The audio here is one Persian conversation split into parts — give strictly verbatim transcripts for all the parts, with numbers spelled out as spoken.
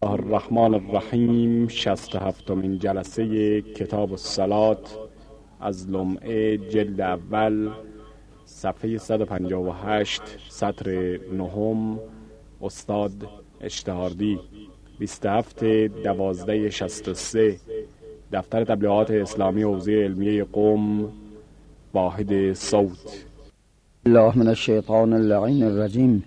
الرحمن الرحیم. شصت و هفتمین جلسه کتاب الصلاة از لمعه جلد اول، صفحه صد و پنجاه و هشت، سطر نهم، استاد اشتهاردی. بیست و هفت دوازده شصت و سه، دفتر تبلیغات اسلامی حوزه علمیه قم، واحد صوت. الله من الشیطان اللعین الرجیم.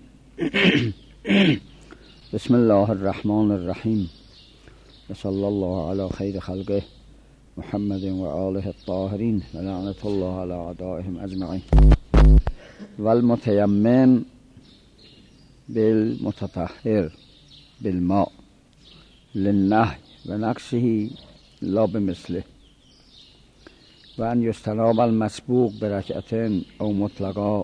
بسم الله الرحمن الرحیم و صلی الله علی خیر خلقه محمد و آله الطاهرین و لعنت الله علی اعدائهم اجمعین. و المتیمم بالمتطهر بالماء للنهی و نقصه لا بمثله و ان یستناب المسبوق برکعتین او مطلقا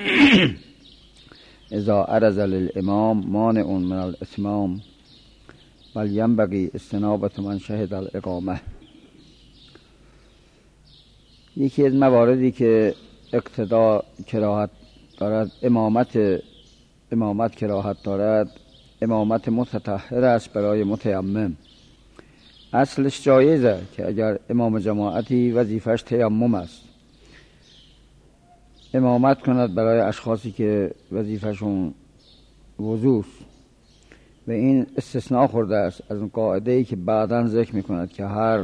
اذا عرض للامام مانع من الاتمام بل ینبغی استنابة من شهد الاقامه. یکی از مواردی که اقتدا کراهت دارد، امامت امامت کراهت دارد، امامت متطهر است برای متیمم. اصلش جایزه که اگر امام جماعتی وظیفش تیمم است، امامت کند برای اشخاصی که وظیفشون وضو است. و این استثناء خورده است از اون قاعده‌ای که بعداً ذکر می‌کند که هر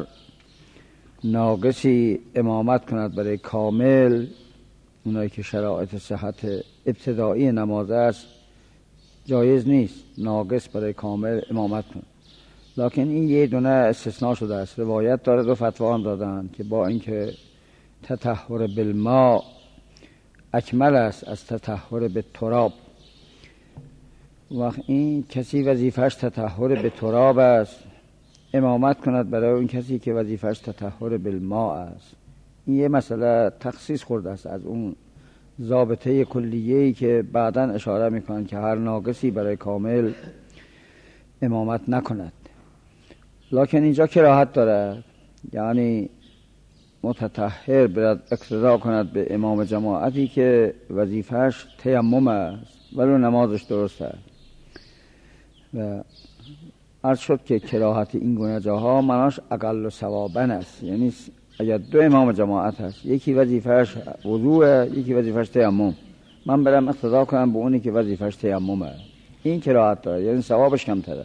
ناقصی امامت کند برای کامل، اونایی که شرایط صحت ابتدایی نماز است، جایز نیست ناقص برای کامل امامت کند. لکن این یه دونه استثناء شده است. روایت داره، دو فتوا هم دادن که با اینکه تطهر بالماء اکمل است از تطهر به تراب، وقت این کسی وظیفش تطهر به تراب است، امامت کند برای اون کسی که وظیفش تطهر بالماء است. این یه مسئله تخصیص خورده است از اون ضابطه کلیه‌ای که بعداً اشاره میکنن که هر ناقصی برای کامل امامت نکند. لکن اینجا کراهت داره، یعنی متطهر باید اقتدا کند به امام جماعتی که وظیفش تیمم است ولو نمازش درست است. و عرض شد که کراهت این گونه جاها مناش اقل ثوابن است، یعنی اگر دو امام جماعت هست، یکی وظیفش وضوء، یکی وظیفش تیمم، من برم اقتدا کنم به اونی که وظیفش تیممه، این کراهت داره، یعنی ثوابش کمتره،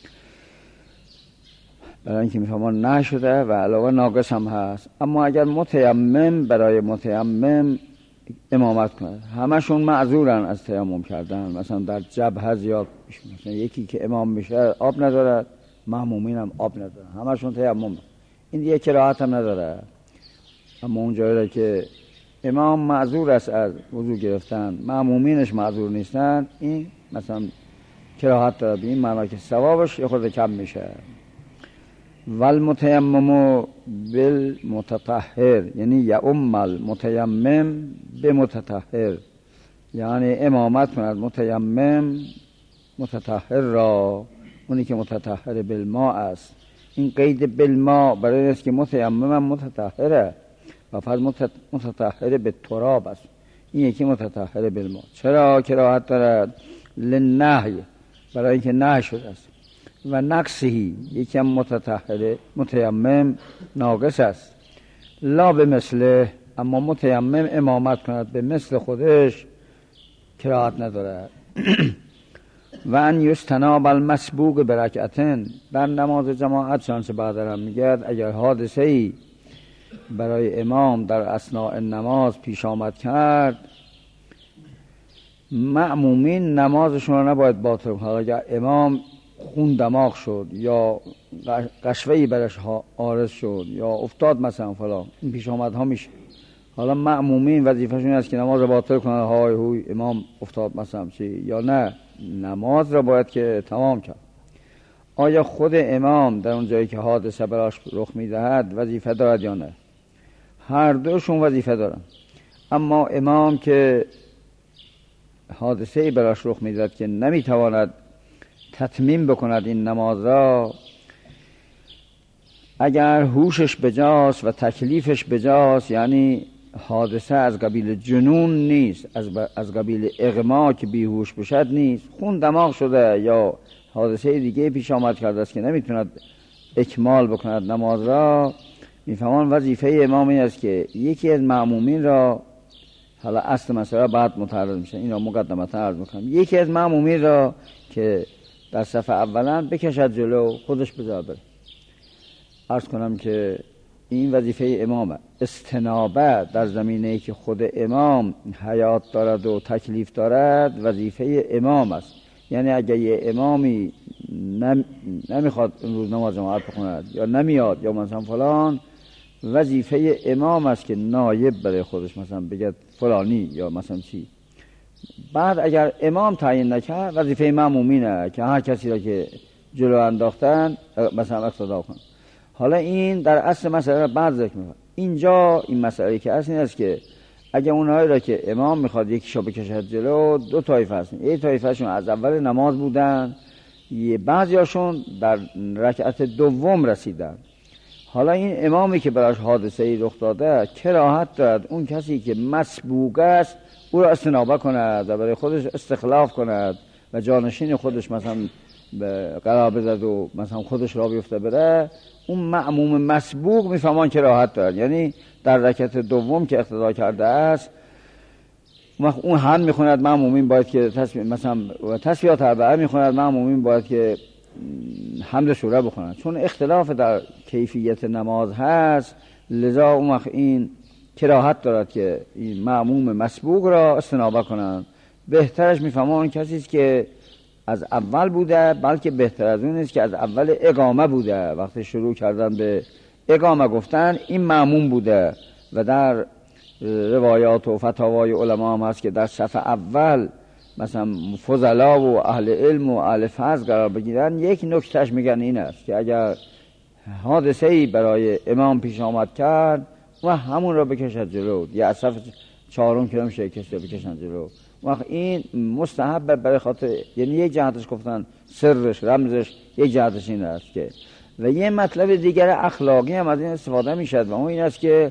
برای اینکه میفهمان نشده و علاوه ناقص هم هست. اما اگر متیمم برای متیمم امامت کنه، همشون معذورن از تیمم کردن، مثلا در جبهه زیاد مثلا یکی که امام میشه آب نداره، مأمومین هم آب نداره، همشون تیمم، این دیگه کراهت هم نداره. اما اون جایی که امام معذور است از وضو گرفتن، مأمومینش معذور نیستن، این مثلا کراهت داره، به این معنی که ثوابش یه خورده کم میشه. والمتیمم بالمتطهر یعنی یؤم المتیمم بمتطهر، یعنی امامت کند متیمم متطهر را، اونی که متطهر بالماء است. این قید بالماء برای این است که متیمم متطهره و پس متطهر به تراب است، این یکی متطهر بالماء. چرا کراهت دارد؟ للنهی، برای اینکه نهی شده است. و نقصی یکی هم متطهر متیمم ناقص است، لا به مثله، اما متیمم امامت کند به مثل خودش کراهت نداره. و ان یستناب المسبوق برکعتین، در نماز جماعت شانس بعدرم میگه اگر حادثه ای برای امام در اثناء نماز پیش آمد کرد، مأمومین نمازشون رو نباید باطل کنند. اگر امام خون دماغ شد یا قشوه‌ای برش عارض شد یا افتاد مثلا فلان، این پیش آمد ها میشه، حالا مأمومین وظیفه‌شون است که نماز رو باطل کنن، های هوی امام افتاد مثلا چی، یا نه، نماز رو باید که تمام کرد. آیا خود امام در اون جایی که حادثه براش رخ میدهد وظیفه دارد یا نه؟ هر دوشون وظیفه دارن. اما امام که حادثه‌ای براش رخ میدهد که نمیتواند تتمیم بکند این نماز را، اگر هوشش بجاست و تکلیفش بجاست، یعنی حادثه از قبیل جنون نیست، از, ب... از قبیل اغما که بیهوش بشد نیست، خون دماغ شده یا حادثه دیگه پیش آمد کرده است که نمیتوند اکمال بکند نماز را، میفهمان وظیفه امام این است که یکی از مأمومین را، حالا اصل مسئله بعد متعرض میشه، این را مقدمتا عرض میکنم، یکی از مأمومین را که در صف اولا بکشد جلو، خودش بذار بره. عرض کنم که این وظیفه امامه. استنابه در زمینه که خود امام حیات دارد و تکلیف دارد وظیفه امام است. یعنی اگر یه امامی نم... نمیخواد امروز نماز جماعت بخوند یا نمیاد یا مثلا فلان، وظیفه امام است که نایب برای خودش مثلا بگه فلانی یا مثلا چی. بعد اگر امام تعیین نکرد وظیفه مأمومینه که هر کسی را که جلو انداختن مثلا اقتدا کن. حالا این در اصل مسئله بعد ذکر میکنه. اینجا این مسئله که اصل این است که اگر اونهایی را که امام میخواد یکیشو بکشد جلو، دو طایفه هستن. یک طایفهشون از اول نماز بودن، یه بعضیاشون در رکعت دوم رسیدن. حالا این امامی که براش حادثه ای رخ داده کراهت دارد اون کسی که مسبوق است او را استنابه کند و برای خودش استخلاف کند و جانشین خودش مثلا قرار بزد و مثلا خودش را بیفته بره. اون مأموم مسبوق میفهمان کراهت دارد، یعنی در رکعت دوم که اقتدا کرده است اون هم میخوند مأمومین باید که تصویح مثلا تصویحات اربعه میخوند، مأمومین باید که حمد سوره بخونند. چون اختلاف در کیفیت نماز هست، لذا اون وقت این کراهت دارد که این مأموم مسبوق را استنابه کنند. بهترش میفهمان کسی است که از اول بوده، بلکه بهتر از اون است که از اول اقامه بوده. وقتی شروع کردن به اقامه گفتن این مأموم بوده و در روایات و فتاوای علما هم هست که در صف اول مثلا فضلا و اهل علم و اهل فضل قرار بگیرن. یک نکتهش میگن این است که اگر حادثه‌ای برای امام پیش آمد کرد و همون را بکشد جلو، یا از صف چهارم که نمیشه کسی را بکشن جلو، وقت این مستحب برای خاطر، یعنی یک جهتش گفتن سرش رمزش، یک جهتش این است که و یه مطلب دیگر اخلاقی هم از این استفاده میشد و اون این است که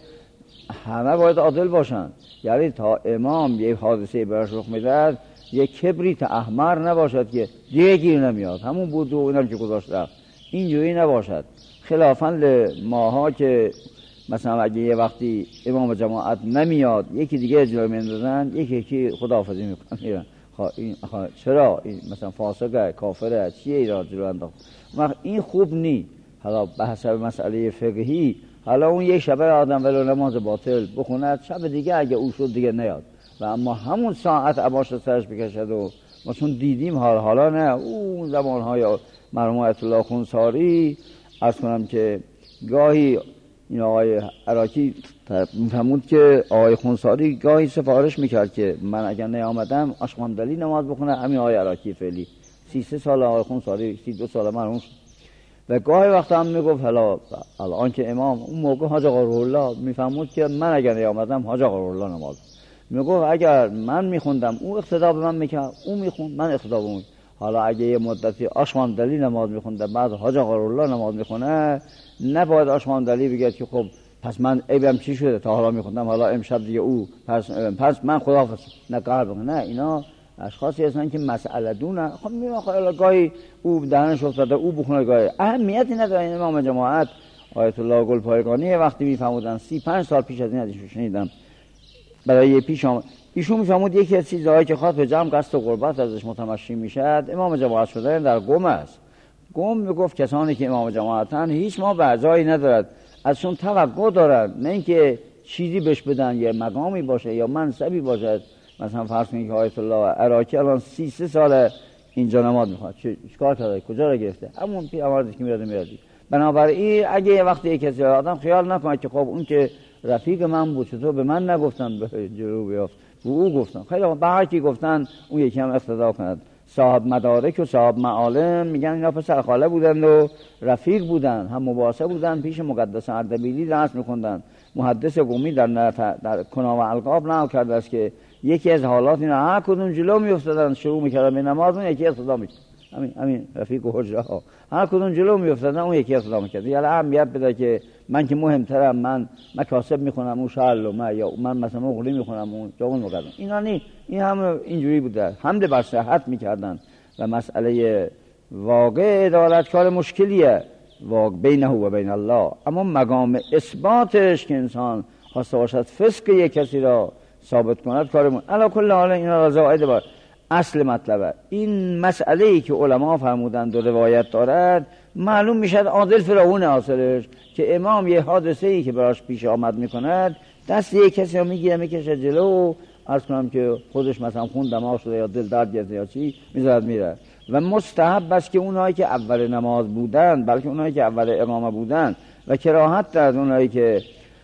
همه باید عادل باشن. یعنی تا امام یه حادثه براش رخ میداد یک کبریت احمر نباشد که دیگه گیر نمیاد، همون بود و اینم که گذاشت رفت، اینجوری نباشد. خلافاً ماها که مثلا اگه یه وقتی امام جماعت نمیاد یکی دیگه جلو میندازن، یکی یکی خداحافظی میکنن میرن. این چرا این مثلا فاسقه کافره چیه ایرا جلو انداخت؟ این خوب نی. حالا به حسب مسئله فقهی، حالا اون یک شبه آدم ولو نماز باطل بخوند، شب دیگه اگه او شد دیگه نیاد و اما همون ساعت عباش سرش بکشد. و ما چون دیدیم حال حالا نه، اون زمانهای مرحوم آیت الله خونساری عرض کنم که گاهی این آقای عراقی میفهمود که آقای خونساری گاهی سفارش میکرد که من اگر نیامدم اشغامدلی نماز بخونه. همین آقای عراقی فعلی سی سه سال آقای خونساری سی دو سال مرحوم و گاهی وقت هم میگفت حالا الان که امام اون موقع حاج آقا روح الله میفهمود که من اگر نیامدم حاج آقا روح الله نماز میگفت اگر من میخوندم او اقتدا به من میکرد، او میخوند من اقتدا به اون. حالا اگه یه مدتی آشماندلی نماز میخونده بعد حاج آقا روح الله نماز میخونه، نباید آشماندلی بگه که خب پس من عیبم چی شده تا حالا میخوندم حالا امشب دیگه او پس پس من خداحافظ نه قرار بکنه. نه، اینا اشخاصی هستن که مسئله دونه. خب میگم حالا گاهی او دهنش افتاده او بخونه، گاهی اهمیتی نداره. این امام جماعت آیت الله گلپایگانی وقتی میفهمودن سی پنج سال پیش از این ازش شنیدم برای پیش آمد ایشون میفهمود یکی از چیزهایی که خاص به جمع قصد و قربت ازش متمشی میشد امام جماعت شدن در قم است. قم میگفت کسانی که امام جماعتن هیچ ما بعضایی ندارد، ازشون توقع دارن، نه اینکه چیزی بهش بدن یا مقامی باشه یا منصبی باشه. مثلا فرض کنید که آیت الله عراقی الان سی سه سال اینجا نماز میخواد، چیکار کرده؟ کجا را گرفته؟ همون پیامبری که میاد میاد. بنابراین اگه یه وقتی یک کسی آدم خیال نکنه که خب اون که رفیق من بود چطور به من نگفتن به جلو بیافت، به او گفتن. خیلی به هر کی گفتن اون یکی هم اقتدا کند. صاحب مدارک و صاحب معالم میگن اینا پسر خاله بودن و رفیق بودن، هم مباحثه بودن، پیش مقدس اردبیلی درس میخوندن. محدث قمی در نف... در کنا و القاب نقل کرده است که یکی از حالات اینا هر کدوم جلو میافتادن شروع میکردن به نماز، اون یکی اقتدا میکرد. همین همین رفیق و حجره ها هر کدوم جلو میافتادن اون یکی اقتدا میکرد. یعنی اهمیت بده که من که مهمترم، من مکاسب میخونم اون شعلومه، یا من مثلا مغلی میخونم اون جوان مقدم. اینا نی این هم اینجوری بوده، حمد بر صحت میکردن و مسئله واقع عدالت کار مشکلیه واقع بینه و بین الله، اما مقام اثباتش که انسان خواسته باشد فسق یک کسی را ثابت کند کار مشکل. علی کل حال اینا را زائد بار اصل مطلبه. این مسئله ای که علما فرمودند و روایت دارد معلوم میشد عادل فرعون اصلش که امام یه حادثه ای که براش پیش آمد میکند دست یک کسی رو میگیره میکشه جلو، عرض کنم که خودش مثلا خون دماغ شده یا دل درد گرفته یا چی میذارد میره. و مستحب است که اونایی که اول نماز بودن، بلکه اونایی که اول اقامه بودن و کراهت دارد اونایی که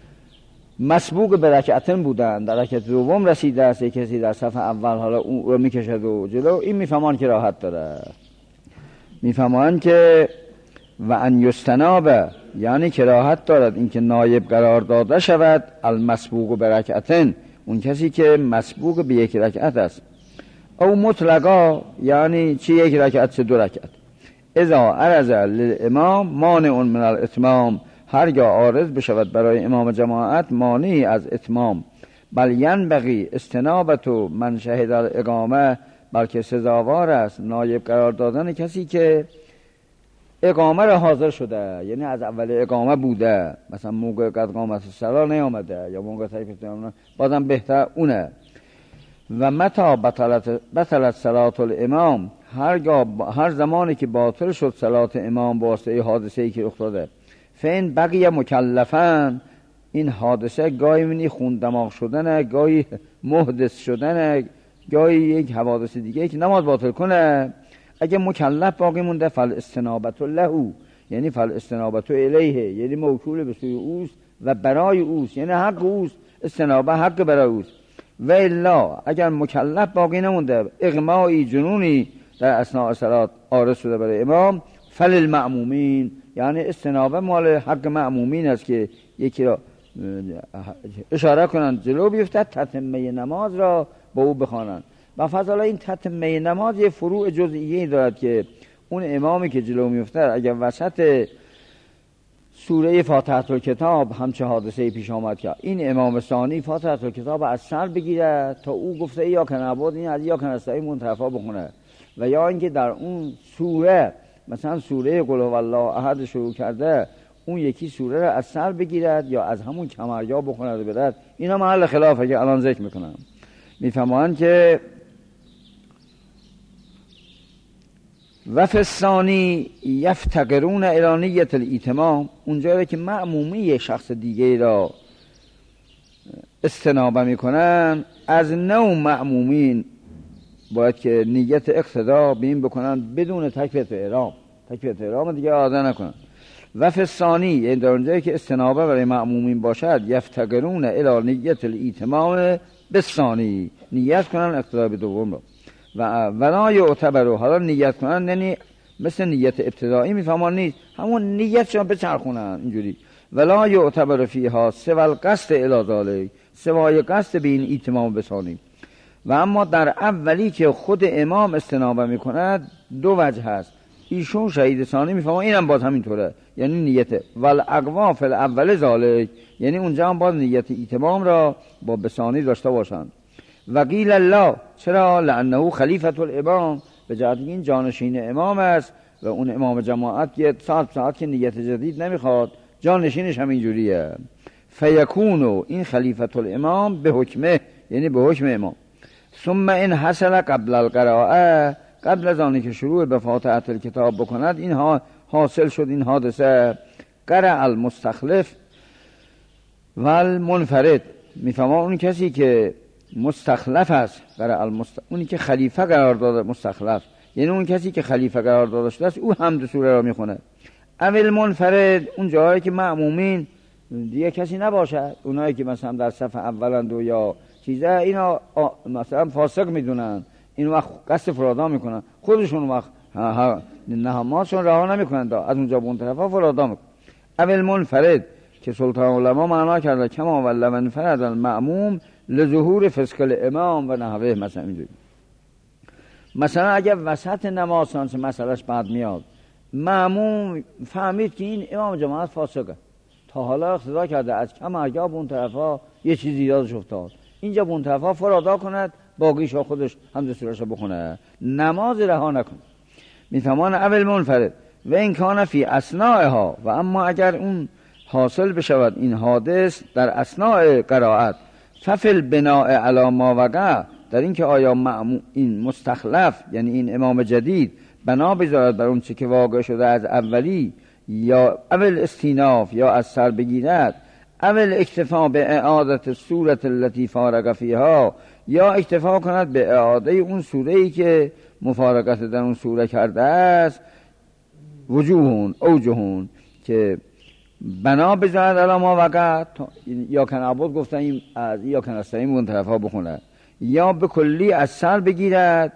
مسبوق به رکعتن بودن در رکعت دوم رسیده است یک کسی در صف اول حالا اون رو میکشد و جلو، این میفهمان کراهت داره، میفهمان که و ان یستناب یعنی کراهت دارد اینکه نایب قرار داده شود المسبوق به رکعتن، اون کسی که مسبوق به یک رکعت است، او مطلقا یعنی چی یک رکعت چه دو رکعت، اذا عرض للامام مانع من الاتمام، هرگاه عارض بشود برای امام جماعت مانعی از اتمام، بل ینبغی استنابت من شهد الاقامه، بلکه سزاوار است نایب قرار دادن کسی که اقامه را حاضر شده، یعنی از اول اقامه بوده، مثلا موقع قد قامت الصلاة نیامده یا موقع تکبیرت احرام، بازم بهتر اونه. و متى بطلت بطلت صلاة الامام، هرگاه هر زمانی که باطل شد صلات امام با واسطه حادثه‌ای که رخ داده، فین بقیه مکلفن، این حادثه گاهی منی خون دماغ شدنه، گاهی محدث شدنه، گاهی یک حوادث دیگه که نماز باطل کنه، اگه مکلف باقی مونده فل استنابت له، یعنی فل استنابت الیه، یعنی موکول به سوی اوست و برای اوست، یعنی حق اوست، استنابه حق برای اوست. و الا اگر مکلف باقی نمونده اغمایی جنونی در اثناء صلات عارض شده برای امام، فل المأمومین، یعنی استنابه مال حق مأمومین است که یکی را اشاره کنند جلو بیفتد تتمه نماز را با او بخوانند. و فضل این تتمه نماز یه فروع جزئیه دارد که اون امامی که جلو میفتد اگر وسط سوره فاتحه الکتاب همچه حادثه پیش آمد که این امام ثانی فاتحه الکتاب از سر بگیره تا او گفته یا که نبود این از یا که نستعین منتفا بخونه، و یا اینکه در اون سوره مثلا سوره قل هو الله احد شروع کرده اون یکی سوره را از سر بگیرد یا از همون کمریا بخوند و برد، اینا محل خلافه که الان ذکر میکنم. میفهمند که و فستانی یفتقرون الی نیت الاتمام، اونجایی که مأمومی شخص دیگه را استنابه میکنن، از نوع مأمومین باید که نیت اقتدا بین بکنن بدون تکبیرت احرام، تکبیرت احرام دیگه عاده نکنن. و فستانی یعنی در اونجایی که استنابه برای مأمومین باشد، یفتقرون الی نیت الاتمام بثانی، نیت کنن اقتدا به دوم را. و ولا یعتبرو، حالا نیت کنن یعنی مثل نیت ابتدایی میفهمان نیست، همون نیت شما بچرخونن اینجوری. ولا یعتبر فیها سوى القصد الی ذلک، سوای قصد به این اتمام بثانی. و اما در اولی که خود امام استنابه میکند دو وجه هست، ایشون شهید ثانی میفهمن اینم باز همینطوره، یعنی نیت والاقوا فی الاول ذلک، یعنی اونجا هم باز نیت اتمام را با بثانی داشته باشند. و قیل الله، چرا؟ لانه خلیفة الامام، به جهت این جانشین امام است و اون امام جماعت یه ساعت ساعت که نیت جدید نمیخواد، جانشینش هم اینجوریه. فیکونو، این خلیفة الامام به حکمه، یعنی به حکم امام. ثم این حصل قبل القراءه، قبل از آنی که شروع به فاتحه الکتاب بکند اینها حاصل شد این حادثه، قرأ المستخلف و المنفرد، میفهمه اون کسی که مستخلف است، قرأ المست... اونی که خلیفه قرار داده مستخلف، یعنی اون کسی که خلیفه قرار داده شده است او هم دو سوره را میخونه. اول منفرد، اون جایی که مأمومین دیگه کسی نباشه، اونایی که مثلا در صف اولند و یا چیزه اینا مثلا فاسق میدونن، این وقت قصد فرادا میکنن، خودشون وقت نهماتشون رها نمیکنن، از اونجا به اون طرفا فرادا میکنن. اول منفرد که سلطان علما معنا کرده کما ولا منفرد المأموم لظهور فسق الامام و نحوه، مثلا اینجوری. مثلا اگه وسط نماز سانس مسئلهش بعد میاد، مأموم فهمید که این امام جماعت فاسقه، تا حالا اقتدا کرده از کم ارگاه به اون طرفا یه چیزی یادش افتاد، اینجا به اون طرفا فرادا کند، باقیشا خودش هم دو سوره‌شو بخونه، نماز رها نکنه. میفهمان اول منفرد و این کان فی اثناءها، و اما اگر اون حاصل بشود این حادث در اثناء قرائت، ففل بناء علی ما وقع، در این که آیا معموم این مستخلف یعنی این امام جدید بنا بذارد بر اون چه که واقع شده از اولی، یا اول استیناف یا از سر بگیرد، اول اکتفا به اعادت صورت التي فارق فیها، یا اکتفا کند به اعاده اون سوره‌ای که مفارقت در اون سوره کرده است، وجوهون اوجهون که بنا بذارد علی ما وقع، یا کن عبود گفتن این از یا کن استعین اون طرف ها بخونه، یا به کلی از سر بگیرد،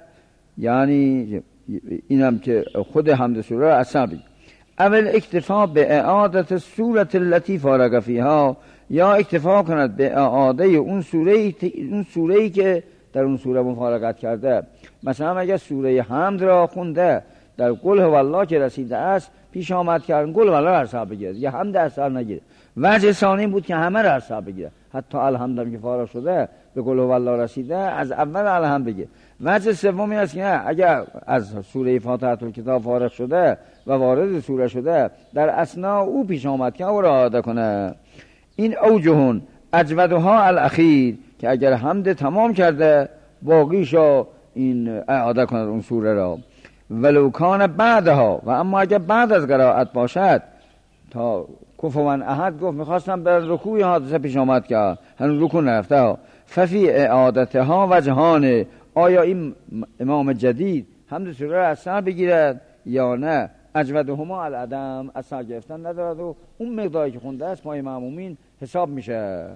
یعنی اینم که خود حمد سوره از سر بگیرد. اول اکتفا به اعادت صورت التي فارق فیها، یا اکتفا کند به اعاده اون سوره اون سوره‌ای که در اون سوره مفارقت کرده. مثلا اگر سوره حمد را خونده در قل هو الله که رسیده است، پیش آمد کردن قل هو الله را حساب بگیره یا حمد حساب نگیره. وجه ثانی بود که همه را حساب بگیره، حتی الحمد هم که فارغ شده به قل هو الله رسیده از اول الحمد بگیره. وجه سومی است که اگر از سوره فاتحه الکتاب فارغ شده و وارد سوره شده، در اثناء او پیش آمد که او را اعاده کنه. این اوجهون اجودها الاخیر، که اگر حمد تمام کرده باقیشو این اعاده کند اون سوره را. ولو کان بعدها، و اما اگر بعد از قرائت باشد، تا کفوان احد گفت میخواستم بر رکوع حادثه پیش آمد که هنوز رکوع نرفته، ففی اعادتها وجهان، آیا این امام جدید حمد سوره را از سر بگیرد یا نه؟ اجودهما العدم، از سر گرفتن ندارد و اون مقداری که خونده است پای معمومین حساب میشه.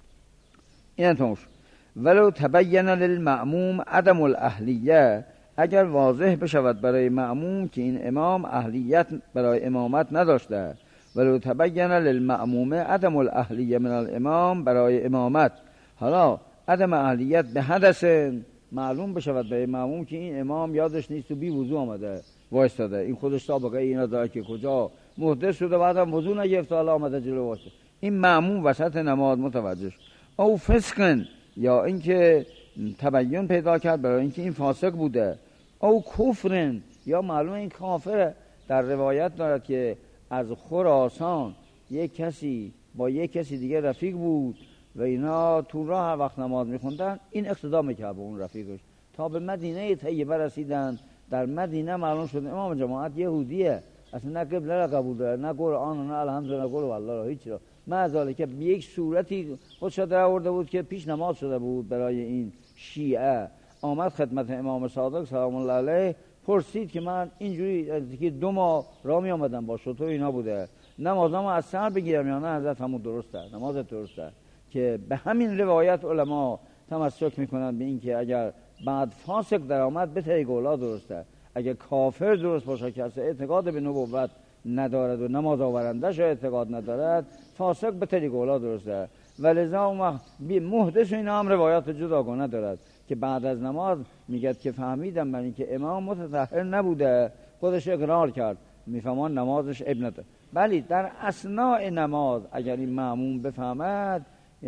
این انتوش ولو تبین للمعموم عدم الاهلیه، اگر واضح بشود برای معموم که این امام اهلیت برای امامت نداشته، ولو تبین للمعموم عدم الاهلیه من الامام برای امامت، حالا عدم اهلیت به حدث معلوم بشود برای معموم که این امام یادش نیست و بی وضو آمده وایستاده، این خودش سابقه اینا داره که کجا محدث شده بعدم وضو نگرفته حالا آمده جلو واسه، این معموم وسط نماز متوجه شد. او فسقن، یا اینکه تبین پیدا کرد برای اینکه این فاسق بوده. او کفرن، یا معلومه این کافره. در روایت دارد که از خراسان یک کسی با یک کسی دیگه رفیق بود و اینا تو راه هر وقت نماز میخوندن این اقتدا میکرد به اون رفیقش تا به مدینه طیبه رسیدن. در مدینه معلوم شد امام جماعت یهودیه، اصلا نه قبله را قبول داره، نه قرآن، نه الحمدلله، نه قول والله را، هیچ را. معذاله که به یک صورتی خودش در آورده بود که پیش نماز شده بود برای این شیعه. آمد خدمت امام صادق سلام الله علیه، پرسید که من اینجوری که دو ماه راه می آمدم با شطور اینا بوده، نمازم از سر بگیرم یا نه؟ حضرت همون درسته، نماز درسته. که به همین روایت علما تمسک میکنن به این که اگر بعد فاسق در آمد به طریق اولا درسته، اگر کافر درست باشه که اصلا اعتقاد به نبوت ندارد و نماز آورندش اعتقاد ندارد، فاسق به طریق اولا درسته. ولذا اون محدث این هم روایات جداگانه دارد که بعد از نماز میگه که فهمیدم من این که امام متطهر نبوده، خودش اقرار کرد، میفهمان نمازش اب نداره. ولی در اثناء نماز اگر این معموم بفهمد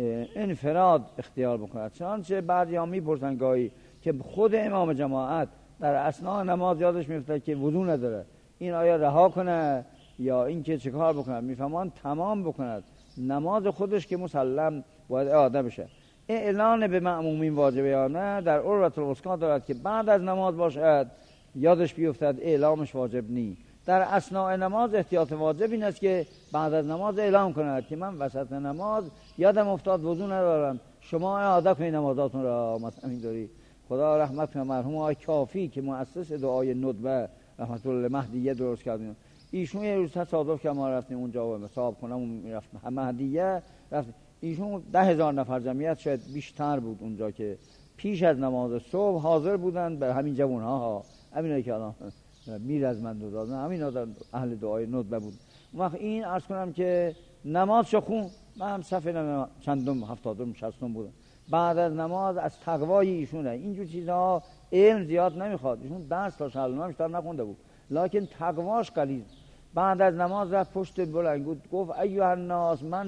انفراد اختیار بکند. چنانچه بعضی ها میپرسن گاهی که خود امام جماعت در اثناء نماز یادش میفته که وضو نداره، این آیا رها کنه یا این که چه کار بکند؟ میفهمان تمام بکند، نماز خودش که مسلم باید اعاده بشه. اعلان به معمومین واجبه یا نه در عروة الوثقی دارد که بعد از نماز باشد یادش بیفتد اعلامش واجب نی. در اثناء نماز احتیاط واجب این است که بعد از نماز اعلام کند که من وسط نماز یادم افتاد وضو ندارم، شما اعاده کنید نمازاتون را. مثلا اینطوری خدا رحمت کنه مرحوم آقای کافی که مؤسس دعای ندبه رحمت الله مهدیه درست کردیم، ایشون یه روز تصادف که ما رفتیم اونجا و حساب کنم میرفتیم مهدیه رفتیم، ایشون ده هزار نفر جمعیت شاید بیشتر بود اونجا که پیش از نماز صبح حاضر بودن به همین جوانها ها، همینایی که الان میر از من دادن، همینا در اهل دعای ندبه بود. وقت این عرض کنم که نماز شو خون، من هم صفحه چندم هفتادم شصتم بودم. بعد از نماز از تقوای ایشونه، اینجور چیزها علم زیاد نمیخواد، ایشون درس تا شلمه بیشتر نخونده بود لکن تقواش قلیز. بعد از نماز رفت پشت بلند گفت ایها الناس من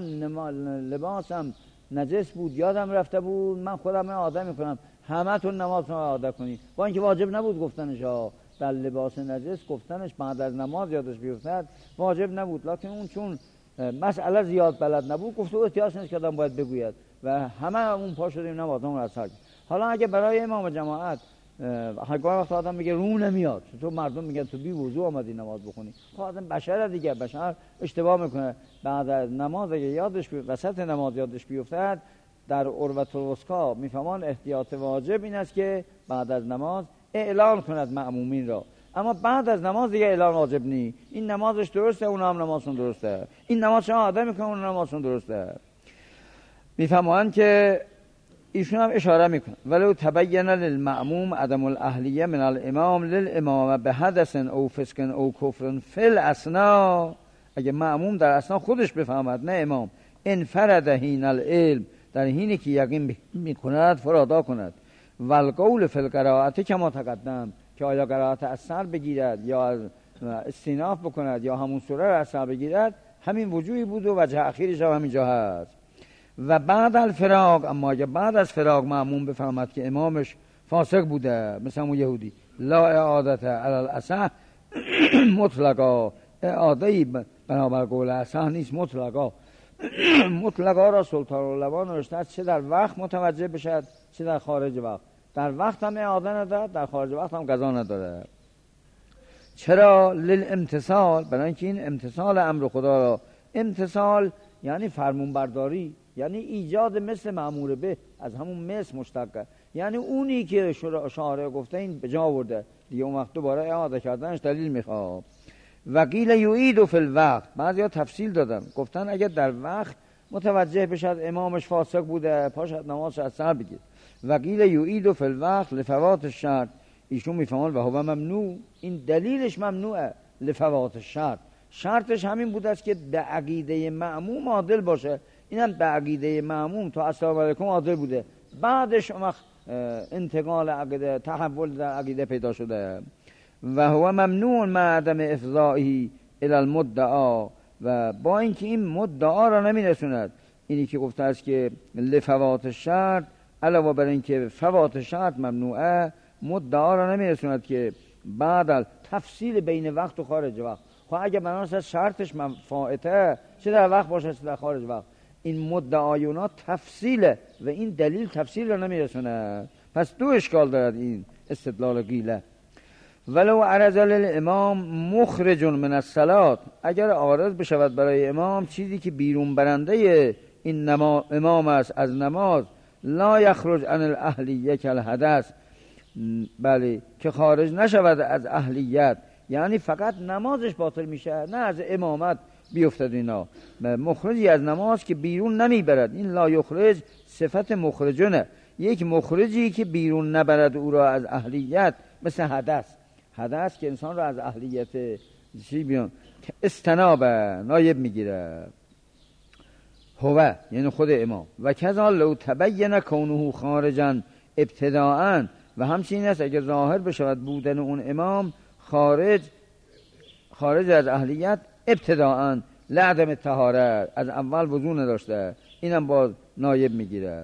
لباسم نجس بود یادم رفته بود، من خودم اعاده میکنم، همه تون نماز رو اعاده کنید. با اینکه واجب نبود گفتنش ها، در لباس نجس گفتنش بعد از نماز یادش بیفتد واجب نبود، لکن اون چون مسئله زیاد بلد نبود گفت او احتیاج نیست که آدم باید بگوید و همه اون پا شدیم نمازمون رو سر. حالا اگه برای امام جماعت هر وقت آدم میگه رو نمیاد، تو مردم میگن تو بی وضو آمدی نماز بخونی، خب آدم بشر دیگه، بشر اشتباه میکنه. بعد از نماز اگه یادش بی... وسط نماز یادش بیفتد در عروة الوثقی میفهمان احتیاط واجب این است که بعد از نماز اعلان کند مأمومین را، اما بعد از نماز دیگه اعلان واجب نی. این نمازش درسته، اون هم نمازشون درسته، این نماز شهاده میکنه، اون نمازشون درسته. میفهمان که ایشون هم اشاره میکنه ولو تبین للمأموم عدم الاهلیه من الامام للامام به حدث او فسق او کفر فی الاثناء، اگه مأموم در اثنا خودش بفهمد نه امام، انفرد حین العلم، در حینی که یقین میکند فرادا کند، والقول فی القراءة کما تقدم، که آیا قرائت از سر بگیرد یا استیناف بکند یا همون سوره را از سر بگیرد، همین وجوهی بود و وجه اخیرش هم همینجا هست. و بعد الفراق، اما اگه بعد از فراق مأموم بفهمد که امامش فاسق بوده، مثل همون یهودی، لا اعادت علی الاصح مطلقا، اعادهی بنابر قول اصح نیست مطلقا. مطلقا را سلطان العلما نوشته چه در وقت متوجه بشد چه در خارج وقت. در وقت هم اعاده نداره، در خارج وقت هم قضا نداره. چرا؟ للامتصال، برای اینکه این امتصال امر خدا را، امتصال یعنی فرمون برداری، یعنی ایجاد مثل مأمور به، از همون مثل مشتقه، یعنی اونی که شارع گفته این به جا آورده دیگه، اون وقت دوباره اعاده کردنش دلیل میخواد. وقیل یعید فی الوقت، بعضیا تفصیل دادن گفتن اگر در وقت متوجه بشد امامش فاسق بوده پاشد نمازش از سر بگیر. وقیل یعید فی الوقت لفوات الشرط، ایشون میفهمن و هو ممنوع، این دلیلش ممنوعه لفوات الشرط، شرطش همین بوده است که در عقیده مأموم عادل باشه، اینم در عقیده مأموم تا السلام علیکم عادل بوده، بعدش وقت انتقال عقیده تحول در عقیده پیدا شده. و هو ممنوع مع عدم افضائه الی المدعا، و با اینکه این مدعا را نمیرسوند، اینی که گفته است که لفوات شرط، علاوه بر اینکه فوات شرط ممنوعه، مدعا را نمیرسوند که بعد تفصیل بین وقت و خارج وقت. خب اگه بناس شرطش فائته چه در وقت باشه چه در خارج وقت، این مدعایونا تفصیله و این دلیل تفصیل را نمیرسونه، پس دو اشکال دارد این استدلال قیله. ولو عرض للامام مخرج من الصلاة، اگر عارض بشود برای امام چیزی که بیرون برنده این امام است از نماز، لا یخرج عن الاهلیه کالحدث، بله که خارج نشود از اهلیت، یعنی فقط نمازش باطل میشه نه از امامت بیفتد اینا، مخرجی از نماز که بیرون نمیبرد، این لا یخرج صفت مخرجونه، یک مخرجی که بیرون نبرد او را از اهلیت، مثل حدث، حدث که انسان را از اهلیت چی بیان استناب نایب میگیره، هو یعنی خود امام. و کذا لو تبین کونه خارجا ابتداء، و همچنین است اگر ظاهر بشود بودن اون امام خارج خارج از اهلیت ابتداء لعدم طهارت، از اول وضو نداشته، اینم باز نایب میگیره.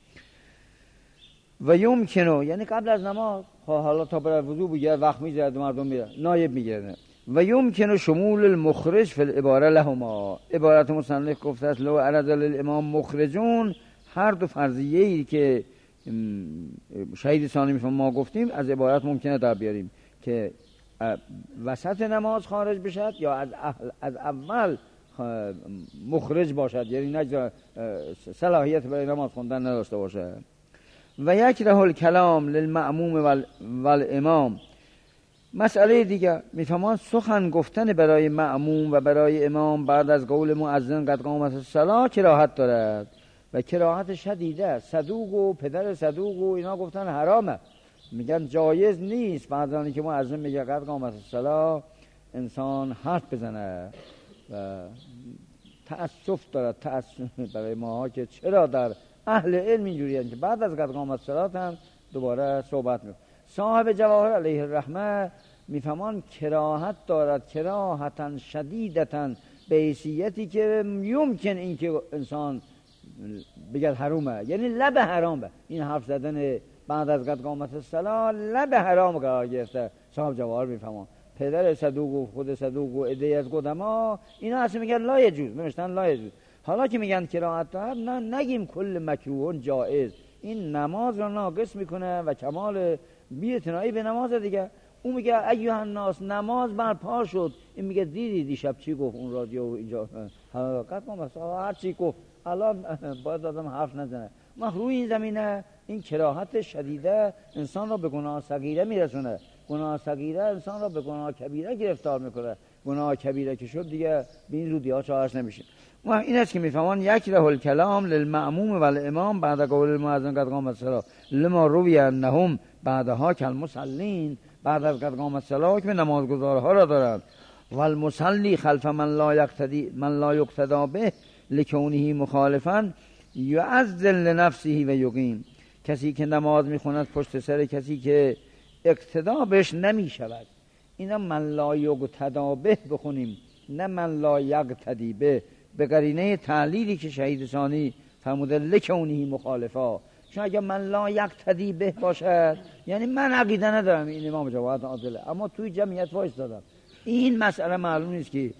و یمکنه یعنی قبل از نماز حالا تا برای وضو بگیره وقت میذاره مردم میره نایب میگیره. و یمکنه شمول المخرج فی العباره لهما، عبارت مصنف گفته است لو عرض للامام مخرجون، هر دو فرضیه‌ای که شهید ثانی میفهم ما گفتیم از عبارت ممکنه در بیاریم که وسط نماز خارج بشد یا از, از اول مخرج باشد، یعنی نجا صلاحیت برای نماز خوندن نداشته باشه. و یکره الکلام للمأموم والامام، مسئله دیگر میفهمان سخن گفتن برای مأموم و برای امام بعد از قول مؤذن قد قامت الصلاة کراهت دارد و کراهت شدیده. صدوق و پدر صدوق و اینا گفتن حرامه، میگن جایز نیست بعد از اینکه مؤذن میگه قد قامت الصلاة انسان حرف بزنه. و تأسف دارد، تأسف برای ماها که چرا در اهل علم اینجوری هست که بعد از قد قامت الصلاة هم دوباره صحبت میکنه. صاحب جواهر علیه الرحمه میفهمان کراهت دارد، کراهتن شدیدتن، به حیثیتی که یمکن این که انسان بگه حرومه، یعنی لب حرامه این حرف زدن بعد از قد قامت الصلاة لب حرام قرار گرفته. صاحب جواهر میفهمن پدر صدوق و خود صدوق و عده از قدما اینا اصلا میگن لا یجوز، نمیشتن لا یجوز. حالا که میگن کراهت دارد، نه نگیم کل مکروه جایز، این نماز رو ناقص میکنه و کمال بی‌اعتنایی به نماز دیگه. اون میگه ایها الناس نماز برپا شد، این میگه دیدی دیشب چی گفت اون رادیو اینجا حقیقت ما مثلا هر چی گفت الان باید آدم حرف نزنه. ما روی این زمینه این کراهت شدیده انسان را به گناه صغیره میرسونه، گناه صغیره انسان را به گناه کبیره گرفتار میکنه، گناه کبیره که شد دیگه به این رودی ها چارش نمیشه. و این است که میفهمان یکره الکلام للمأموم و الامام بعد قول المؤذن قد قامت الصلاة لما روی انهم بعدها کالمصلین، بعد از قد قامت الصلاة که نمازگزارها را دارند. و المصلی خلف من لا یقتدی من لا یقتدا به لکونه مخالفا یعزل لنفسه و یقیم، کسی که نماز میخوند پشت سر کسی که اقتدا بهش نمی شود. اینا من لا یقتدا به بخونیم، نه من لا یقتدی به، به قرینه تعلیلی که شهید ثانی فرموده لکونه مخالفا. چون اگر من لا یقتدی به باشد یعنی من عقیده ندارم این امام جواد عادله، اما توی جمعیت وایس دادم، این مسئله معلوم نیست که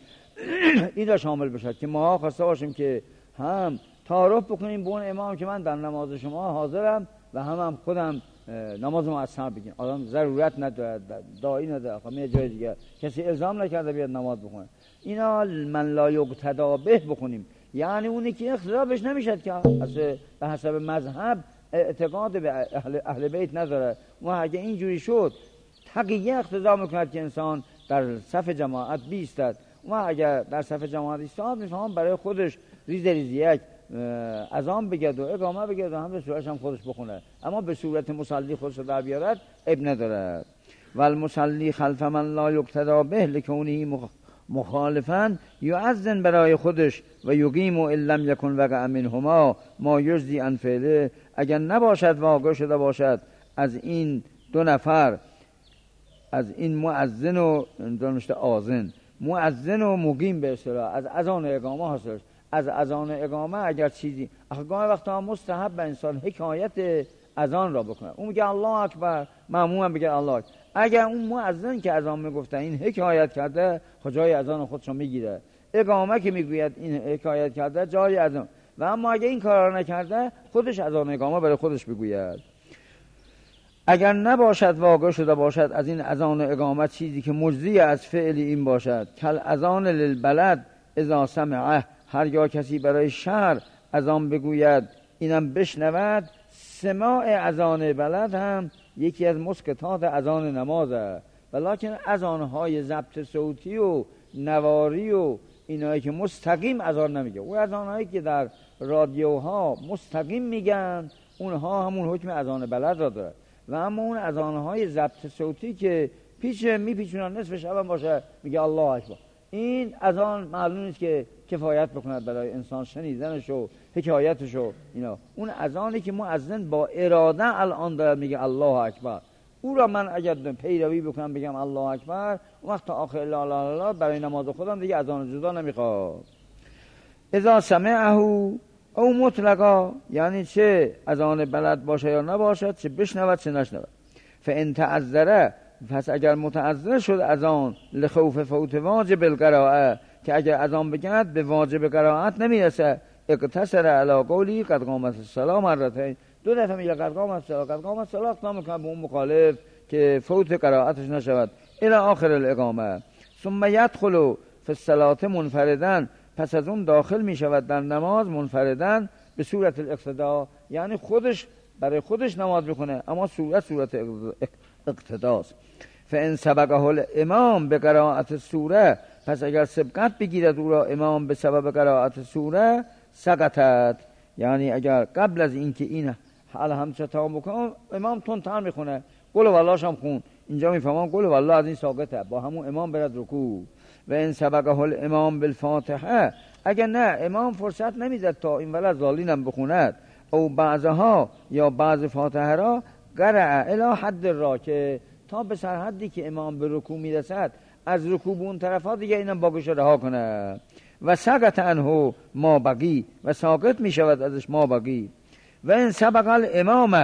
این را شامل بشد که ما خواسته باشیم که هم تعارف بکنیم به اون امام که من در نماز شما حاضرم و هم هم خودم نماز ما از سر بگیم. آدم ضرورت نداره، داعی نداره، خب یه جای دیگه کسی الزام نکرده بیاد نماز بخونه. اینا من لا یقتدا به بخونیم، یعنی اونی که اقتدا بهش نمیشد که به حسب مذهب اعتقاد به اهل, اهل بیت نداره. و اگه اینجوری شد تقیه اقتدا میکند که انسان در صف جماعت بیستد، و اگر در صف جماعت ایستاد میفهمم برای خودش ریز ریز یک اذان بگید و اقامه بگید و هم به صورتش هم خودش بخونه، اما به صورت مصلی خودش رو در بیارد عیب ندارد. و المصلی خلف من لا یقتدا به لکونه مخالفا یؤذن برای خودش و یقیم ان لم یکن وقع منهما ما یجزی عن فعله، اگر نباشد واقع شده باشد از این دو نفر، از این مؤذن و دانشته آذن، مؤذن و مقیم به اصطلاح از اذان و اقامه حاصلش. از اذان و اقامه اگر چیزی اخگاه وقتا مستحب به انسان حکایت اذان را بکنه، اون میگه الله اکبر، مأموم هم بگه الله اکبر. اگر اون مؤذن که اذان میگفته این حکایت کرده خود جای اذان خودشو میگیره، اقامه که میگوید این حکایت کرده جای اذان، و اما اگر این کار را نکرده خودش اذان و اقامه برای خودش بگوید. اگر نباشد واقع شده باشد از این اذان و اقامه چیزی که مجزی از فعل این باشد، کل اذان للبلد اذا سمعه، هرگاه کسی برای شهر اذان بگوید اینم بشنود. سماع اذان بلد هم یکی از مسکتات اذان نمازه، ولیکن اذانهای ضبط صوتی و نواری و اینایی که مستقیم اذان نمیگه، اون اذانهایی که در رادیوها مستقیم میگن اونها همون حکم اذان بلد را داره. و اما اون اذانهای ضبط صوتی که پیش میپیچونن نصف شب باشه میگه الله اکبر، این اذان معلوم نیست که کفایت بکند برای انسان شنیدنش و حکایتش و اینا. اون اذانی که مؤذن با اراده الان داره میگه الله اکبر، او را من اگر پیروی بکنم بگم الله اکبر، وقت آخر لا لا لا برای نماز خودم دیگه اذان جدا نمیخواد. اذا سمعه او مطلقا، یعنی چه اذان بلد باشه یا نباشد، چه بشنود چه نشنود. فان تعذره، پس اگر متعذر شد اذان لخوف فوت واجب القراءه، که اگر اذان بگند به واجب قرائت نمیرسه، اقتصر علی قولی قد قامت الصلاة مرتين، دو دفعه میگه قد قامت الصلاة قد قامت الصلاة، اقدام میکنه به اون مخالف که فوت قرائتش نشود الی آخر الاقامه. ثم یدخل فی الصلاة منفردا، پس از اون داخل میشود در نماز منفردا به صورت الاقتدا، یعنی خودش برای خودش نماز بکنه اما صورت صورت اقتداست. فان سبقه الامام به قرائت سوره، پس اگر سبقت بگیرد او را امام به سبب قرائت سوره سقطت، یعنی اگر قبل از اینکه این حال همچه تمام بکنه امام تون تر میخونه قل والله هم خون، اینجا میفهمم قل والله از این ساقطه، با همون امام برد رکوع. و ان سبقه الامام بالفاتحه، اگر نه امام فرصت نمیزد تا این ولد ظالینم بخوند، او بعضها یا بعض فاتحه را قرأ الی حد راکع، تا به سرحدی که امام به رکوع میرسد از رکوع اون طرفا دیگه اینم باقیش رها کنه. و سقط عنه ما بقی، و ساقط می شود ازش ما بقی. و این سبق الامام،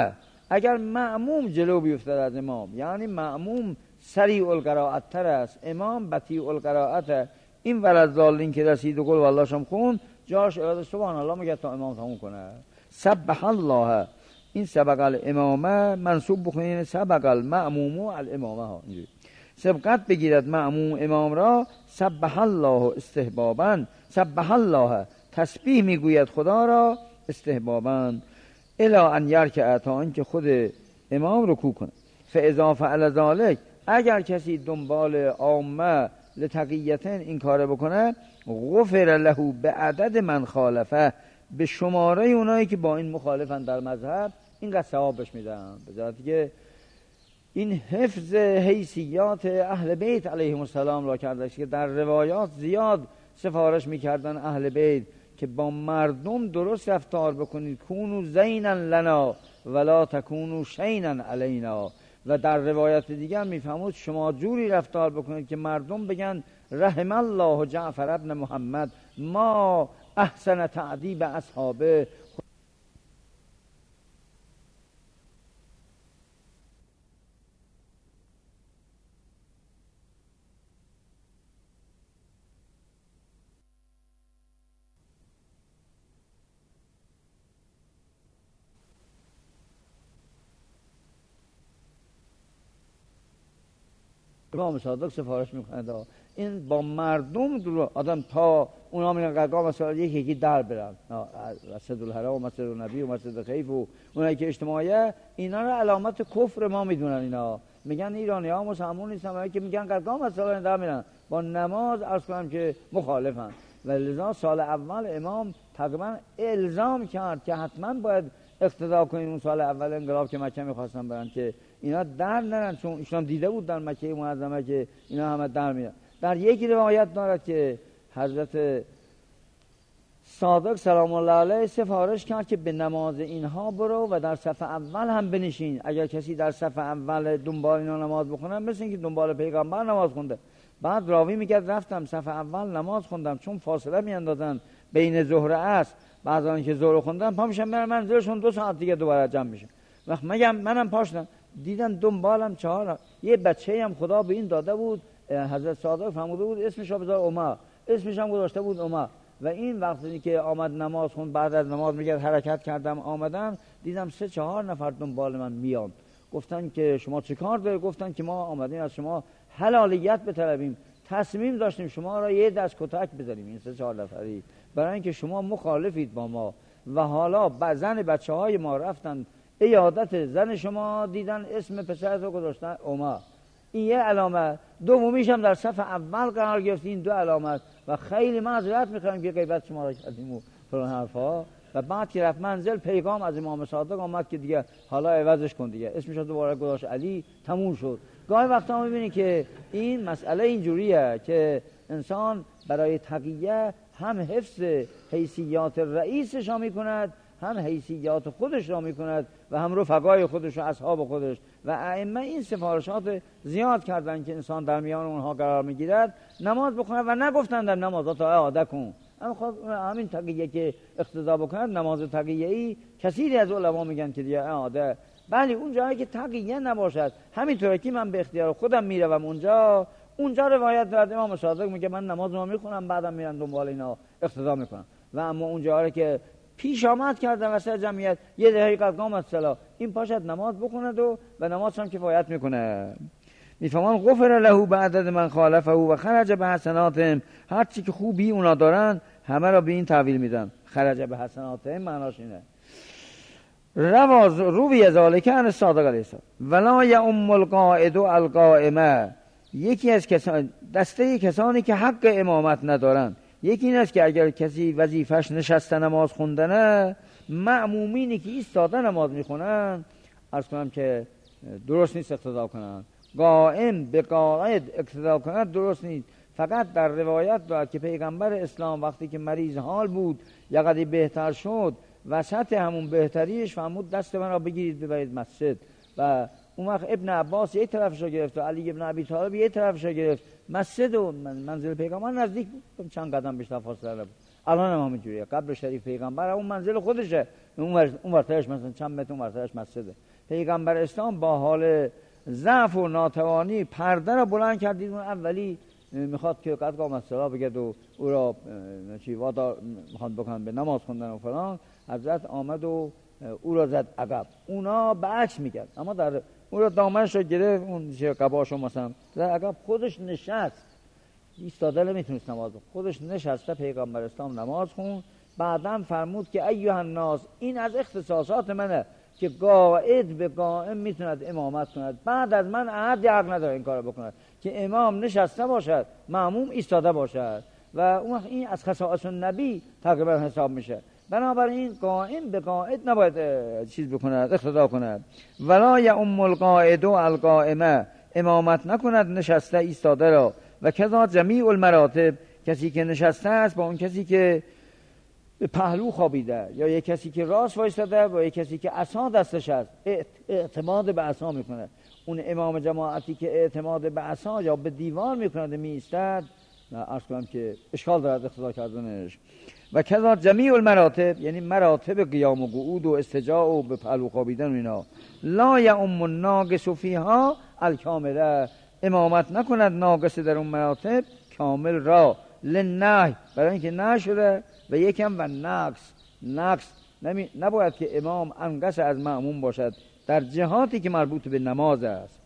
اگر مأموم جلو بیفتد از امام، یعنی مأموم سریع القرائت تر است، امام بطیء القرائت، این ولدضالین که رسید و قل والله شم خون جاش اراده سبحان الله میگه تا امام تموم کنه. سبح الله، این سبق الامامه منصوب بکنین سبق المأموم الامامه ها، اینجوری سبقت بگیرد مأموم امام را. سبح الله استحبابا، سبح الله تسبیح میگوید خدا را استحبابا، الا ان یرکع تا اینکه خود امام رکوع کنه. فاذا فعل ذلک، اگر کسی دنبال عامه لتقیتن این کار بکنه، غفر له به عدد من خالفه، به شماره اونایی که با این مخالفن در مذهب اینقدر ثواب بهش میدن. به ذاتی که این حفظ حیثیات اهل بیت علیهم السلام را کرده که در روایات زیاد سفارش میکردن اهل بیت که با مردم درست رفتار بکنید، کونو زینا لنا ولا تکونو شینا علینا. و در روایت دیگر میفهمود شما جوری رفتار بکنید که مردم بگن رحم الله جعفر ابن محمد ما احسن تعذیب اصحابه. امام صادق سفارش میکنه این با مردم دور آدم تا اونا میگن قرقا مثلا یکی یکی در برن، مسجد الحرام و مسجد النبی و مسجد خیف و اونایی که اجتماعیه، اینا رو علامت کفر ما میدونن. اینا میگن ایرانی ها مسلمون نیستن که میگن قرقا مثلا در میرن با نماز عرض کنم که مخالفن. و لذا سال اول امام تقریبا الزام کرد که حتما باید اقتدا کنیم اون سال اول انقلاب که مکه میخواستن برن که اینا در نرن، چون ایشان دیده بود در مکه معظمه که اینا همه در میرن. در یک روایت دارد که حضرت صادق سلام الله علیه سفارش کرد که به نماز اینها برو و در صف اول هم بنشین. اگر کسی در صف اول دنبال اینا نماز بخونه مثل اینکه دنبال پیغمبر نماز خونده. بعد راوی میگه رفتم صف اول نماز خوندم، چون فاصله میاندازن بین ظهر و عصر، بعضی که ظهر خوندن پا میشن برن منزلشون، دو ساعت دیگه دوباره جمع میشن. وقت میگم منم پاشدم دیدن دنبالم چهار یه بچه هم خدا به این داده بود، حضرت صادق فرموده بود اسمش رو بذار عمر، اسمش هم گذاشته بود عمر. و این وقتی که آمد نماز خوند، بعد از نماز میگه حرکت کردم آمدم دیدم سه چهار نفر دنبال من میان. گفتن که شما چه کار دارید؟ گفتن که ما آمدیم از شما حلالیت بطلبیم، تصمیم داشتیم شما را یه دست کتک بزنیم این سه چهار نفری، برای اینکه شما مخالفید با ما. و حالا زن بچه های ما رفتن عیادت زن شما، دیدن اسم پسرت رو گذاشتن عمر. این یه علامت. دومیش هم در صف اول قرار گرفت. این دو علامت. و خیلی معذرت میخوایم که غیبت شما را کردیم و فلان حرفا. و بعد که رفت منزل پیغام از امام صادق آمد که دیگه حالا عوضش کن، دیگه اسمش رو دوباره گذاشت علی، تموم شد. گاهی وقتا میبینی که این مسئله اینجوریه که انسان برای تقیه هم حفظ حیثیات رئیسش را میکند، هم حیثیات خودش را میکند و هم رفقای خودش و اصحاب خودش. و ائمه این سفارشات زیاد کردن که انسان در میان اونها قرار میگیرد، نماز بخونه و نگفتن در نمازات اعاده کن. اما خب همین تقیه که اقتضا بکند، نماز تقیه ای کثیری از علما میگن که دیگه اعاده. بله اون جایی که تقیه نباشد، همینطوره که من به اختیار خودم میروم اونجا، اونجا روایت دارد امام صادق میگه من نماز ما میخونم بعدم میرم دنبال اینا اقتدا میکنم. و اما اونجا که پیش آمد کردن وسط جمعیت یه دهی قد قامت صلا، این پاشد نماز بخوند و و نماز هم کفایت میکنه. میفهمان غفر له بعدد من خالفه و خرج به حسناتهم، هر چی که خوبی اونا دارن همه را به این تعویل میدن. خرج به حسناتهم معناش اینه. رواز روی ذالک عن صادق علیه السلام ولا یؤم القائد القائمه. یکی از کسان دسته کسانی که حق امامت ندارن، یکی این است که اگر کسی وظیفش نشسته نماز خوندنه، مأمومینی که ایستاده نماز میخونن عرض کنم که درست نیست اقتدا کنن. قائم به قاعد اقتدا کنن درست نیست. فقط در روایت دارد که پیغمبر اسلام وقتی که مریض حال بود یا قدری بهتر شد، وسط همون بهتریش فرمود دست من را بگیرید ببرید مسجد. و اون وقت ابن عباس یک طرفش را گرفت و علی ابن ابی طالب یک طرفش را گرفت. مسجد و منزل پیغمبر نزدیک بود، چند قدم بیشتر فاصله بود. الان هم همینجوریه، قبر شریف پیغمبر اون منزل خودشه، اون ور اون ورترش مثلا چند متر اون ورترش مسجده. پیغمبر اسلام با حال ضعف و ناتوانی پرده را بلند کردید. اون اولی میخواد که قد قام الصلاة بگد و او را چی وادار میخواد بکنن به نماز خوندن و فلان، حضرت آمد و او را زد عقب. اونا بعکس میگن، اما در او را دامنش رو گرفت، اون چه قباشو مثلا زد عقب، خودش نشست، ایستاده نمیتونست نماز بخونه، خودش نشسته پیغمبر اسلام نماز خون. بعدم فرمود که ایها الناس، این از اختصاصات منه که قائد به قائم میتوند امامت کند، بعد از من احد حق نداره این کارو بکند که امام نشسته باشد مأموم ایستاده باشد و اون این از خصائص النبی تقریبا حساب میشه. بنابراین قائم به قائد نباید چیز بکند، اقتدا کند. ولا یؤم القائد القائمه، امامت نکند نشسته ایستاده را. و کذا جمیع المراتب، کسی که نشسته است با اون کسی که به پهلو خوابیده، یا یک کسی که راست وایساده با یک کسی که عصا دستش است، اعتماد به عصا میکنه. اون امام جماعتی که اعتماد به عصا یا به دیوار میکند می ایستد، عرض کنم که اشکال دارد اقتضا کردنش. و کذا جمیع المراتب، یعنی مراتب قیام و قعود و استجاع و به پهلو خوابیدن و اینا. لا یؤم الناقص فیها الکامله، امامت نکند ناقص در اون مراتب کامل را. لنهی، برای اینکه نه شده، و یکم و نقص، نقص نمی... نباید که امام انقص از مأموم باشد در جهاتی که مربوط به نماز است.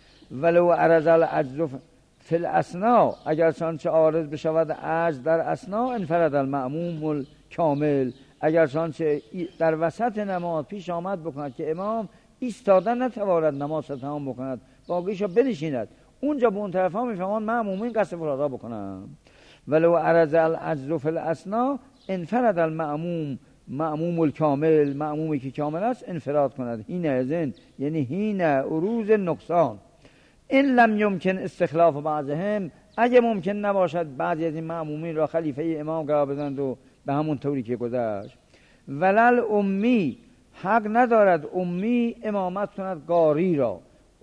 ولو عرض العجز فی الاسنا، اگر چنانچه عارض بشود عجز در اسنا، انفرد المأموم الکامل، اگر چنانچه در وسط نماز پیش آمد بکند که امام ایستادن نتواند نماز را تمام بکند، باقیشو بنشیند، اونجا به اون طرف ها میفهمان مأمومین قصد فرادا بکنن. ولو عرض العجز فی الاسنا انفرد المأموم، مأموم الکامل، مأمومی که کامل است انفراد کند. هین ازن، یعنی هین عروض نقصان. این لم یمکن استخلاف بعضهم، اگه ممکن نباشد بعضی از این مأمومین را خلیفه امام قرار بدند و به همون طوری که گذشت. ولل امی، حق ندارد امی امامت کند قاری را.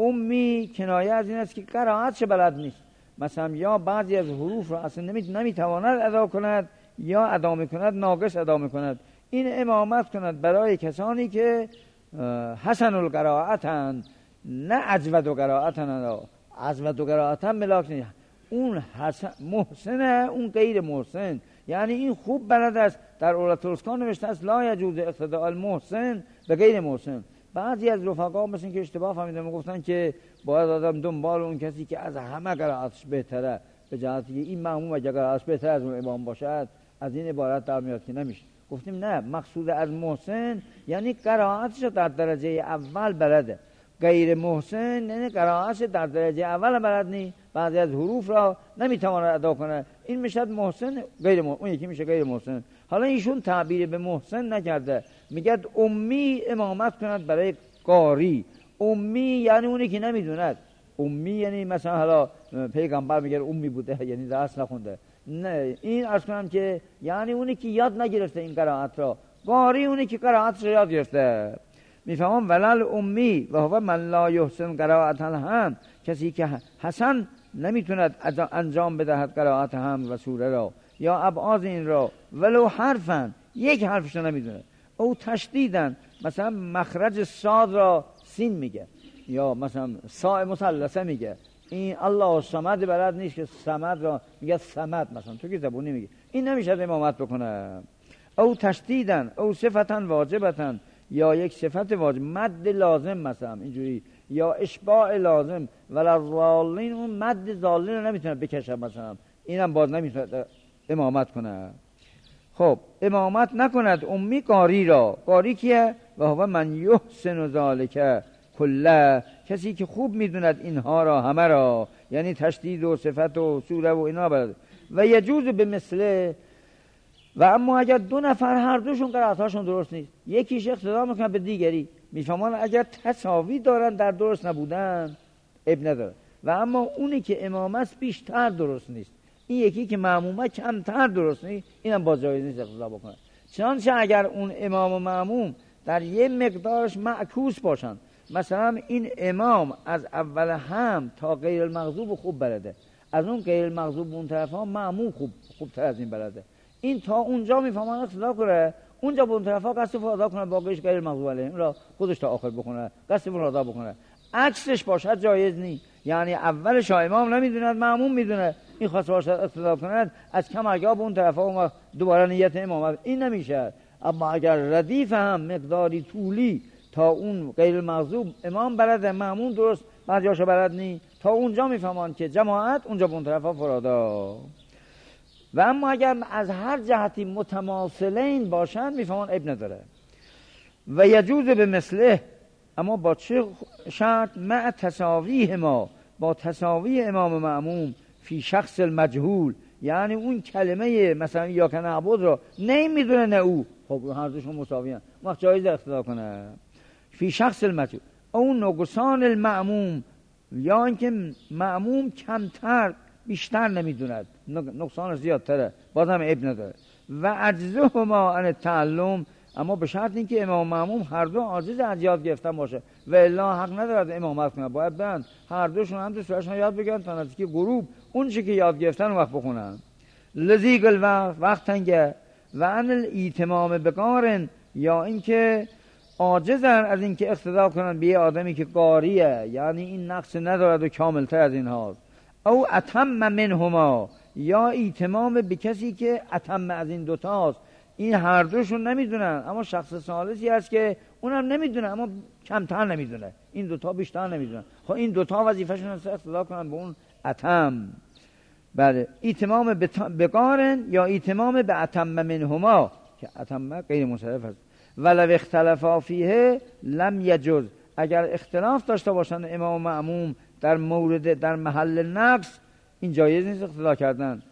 امی کنایه از این است که قرائتش بلد نیست، مثلا یا بعضی از حروف را اصلا نمی نمیتواند ادا کند، یا ادا میکند ناقص ادا میکند. این امامت کند برای کسانی که حسن القرائتن، نه اجود و قرائتن. اجود و قرائتن ملاک نیست، اون حسن محسنه، اون غیر محسن. یعنی این خوب بلد است، در اولت الاسکان نوشته است لا یجوز اقتداء المحسن به غیر محسن. بعضی از رفقا مثل که اشتباه فهمیدن و گفتن که باید آدم دنبال اون کسی که از همه قرائتش بهتره، به جهتی که این مأموم اگر قرائتش بهتر از اون امام باشد، از این عبارت در میاد که نمیشه. گفتیم نه، مقصود از محسن یعنی قرائتش در درجه اول بلده، غیر محسن یعنی قرائتش در درجه اول بلد نی، بعضی از حروف را نمیتواند ادا کنه، این میشه محسن، غیر محسن، اون یکی میشه غیر محسن. حالا ایشون تعبیر به محسن نکرده، میگه امی امامت کند برای قاری. امی یعنی اونی که نمیدوند، امی یعنی مثلا حالا پیغمبر میگه امی بوده یعنی درس نخونده، نه، این عرض کنم که یعنی اونی که یاد نگرفته این قرائت را. قاری اونی که قرائتش را یاد گرفته. میفهمم ولل امی و هو من لا یحسن قرائت الهم، کسی که حسن نمیتوند انجام بدهد قرائت هم و سوره را یا ابعاد این را. ولو حرفن، یک حرفش رو نمیدونه. او تشدیدن، مثلا مخرج صاد را سین میگه، یا مثلا سا مثلثه میگه، این الله صمد بلد نیست که صمد را میگه صمد، مثلا تو که زبونی میگه، این نمیشه امامت بکنه. او تشدیدن، او صفتن واجبتن، یا یک صفت واجب، مد لازم مثلا اینجوری، یا اشباع لازم. وللضالین، اون مد ضالین رو نمیتونه بکشه مثلا، اینم باز نمیتونه امامت کنه. خب امامت نکند امی قاری را. قاری کیه؟ و هو من یحسن ذالک کله، کسی که خوب میدوند اینها را همه را، یعنی تشدید و صفت و سوره و اینا بلد. و یجوز به مثله، و اما اگر دو نفر هر دوشون قرائت‌هاشون درست نیست، یکیش اقتدا میکنه به دیگری، میفهمان اگر تساوی دارن در درست نبودن اب نداره، و اما اونی که امام است بیشتر درست نیست، این یکی که مأمومه کمتر درست نیست، اینم باز جایز نیست اقتدا بکنه. چنانچه اگر اون امام و مأموم در یه مقدارش معکوس باشن، مثلا این امام از اول هم تا غیر المغضوب خوب بلده، از اون غیر المغضوب اون طرف ها مأموم خوب خوبتر از این بلده، این تا اونجا میفهمن اقتدا کنه، اونجا به اون طرفا قصد فرادا کنه، باقیش غیر مغضوب علیهم را خودش تا آخر بخونه، قصد فرادا بکنه. عکسش باشد جایز نی، یعنی اولش امام نمیدوند مأموم میدونه، این خواست باشد اقتدا کند از کم اگه به اون طرفا و دوباره نیت امامت، این نمیشه. اما اگر ردیف هم مقداری طولی تا اون غیر مغضوب امام بلده، مأموم درست بعضیاشو بلد نی، تا اونجا میفهمان که جماعت اونجا به اون طرفا فرادا. و اما اگر از هر جهتی متماثلین باشند میفهمان عیب نداره. و یجوز به مثله، اما با چه شرط؟ مع تساویه ما، با تساوی امام مأموم فی شخص المجهول، یعنی اون کلمه مثلا یا که نعبد را نمیدونه نه او، خب هر دوشون مساوی هم وقت جایز اقتدا کنه. فی شخص المجهول او نقصان المأموم، یا اینکه مأموم کمتر بیشتر نمیدوند، نقصان زیادتره، بازم عیب نداره. و عجزه ما عن تعلم، اما به شرط اینکه امام مأموم هر دو عاجز از یاد گرفتن باشه، و الا حق ندارد امامت کنه، باید برن هر دوشون هم تو سورشون یاد بگیرن تا نزدیک غروب اون چی که یاد گرفتن وقت بخونن. لذیق الوقت، وقت تنگه. و عن الایتمام بقارن، یا اینکه عاجزن از اینکه اقتدا کنن به یه آدمی که قاریه، یعنی این نقص ندارد و کاملتر از این هاست. او اتم منهما، یا ایتمام به کسی که اتم از این دوتاست، این هر دوشون نمیدونن اما شخص ثالثی هست که اونم نمیدونه اما کمتر نمیدونه، این دوتا بیشتر نمیدونن، خب این دوتا وظیفه‌شون هست اقتدا کنن به اون اتم. بله، ایتمام بقارن یا ایتمام به اتم منهما، که اتم غیر منصرف است. ولو اختلفا فیه لم یجوز، اگر اختلاف داشته باشند امام مأموم در مورد در محل نقص، این جایز نیست اقتدا کردن.